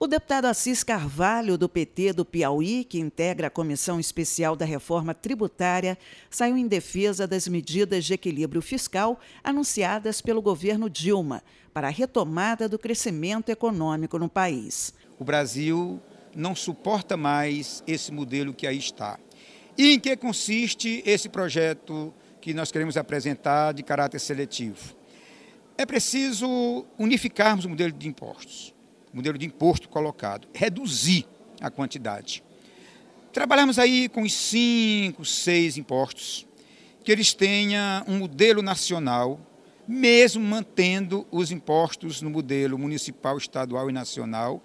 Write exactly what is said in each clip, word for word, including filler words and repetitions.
O deputado Assis Carvalho, do P T do Piauí, que integra a Comissão Especial da Reforma Tributária, saiu em defesa das medidas de equilíbrio fiscal anunciadas pelo governo Dilma para a retomada do crescimento econômico no país. O Brasil não suporta mais esse modelo que aí está. E em que consiste esse projeto que nós queremos apresentar de caráter seletivo? É preciso unificarmos o modelo de impostos. Modelo de imposto colocado, reduzir a quantidade. Trabalhamos aí com os cinco, seis impostos, que eles tenham um modelo nacional, mesmo mantendo os impostos no modelo municipal, estadual e nacional,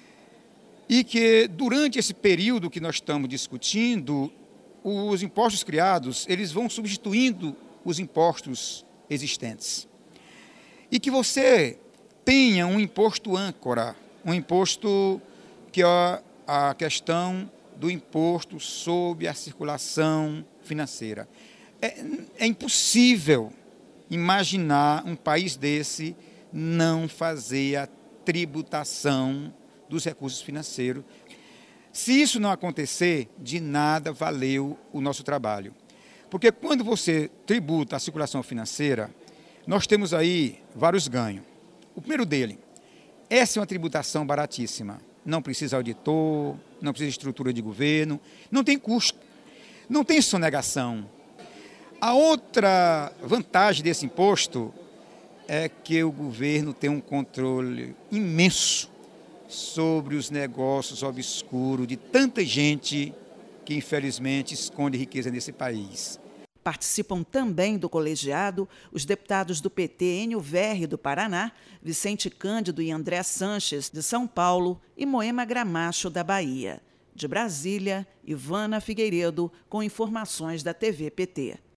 e que durante esse período que nós estamos discutindo, os impostos criados, eles vão substituindo os impostos existentes. E que você tenha um imposto âncora, um imposto que é a questão do imposto sobre a circulação financeira. É, é impossível imaginar um país desse não fazer a tributação dos recursos financeiros. Se isso não acontecer, de nada valeu o nosso trabalho. Porque quando você tributa a circulação financeira, nós temos aí vários ganhos. O primeiro dele, essa é uma tributação baratíssima. Não precisa auditor, não precisa de estrutura de governo, não tem custo, não tem sonegação. A outra vantagem desse imposto é que o governo tem um controle imenso sobre os negócios obscuros de tanta gente que, infelizmente, esconde riqueza nesse país. Participam também do colegiado os deputados do P T Enio Verri, do Paraná, Vicente Cândido e André Sanches, de São Paulo, e Moema Gramacho, da Bahia. De Brasília, Ivana Figueiredo, com informações da T V P T.